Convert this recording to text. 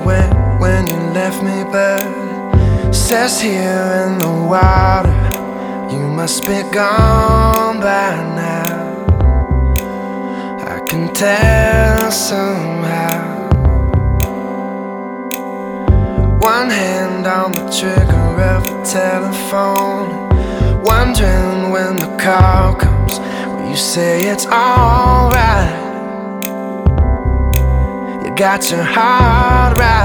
went when you left me, but says here in the water you must be gone by now. I can tell somehow. One hand on the trigger of the telephone, wondering when the call comes. Will you say it's alright? You got your heart right.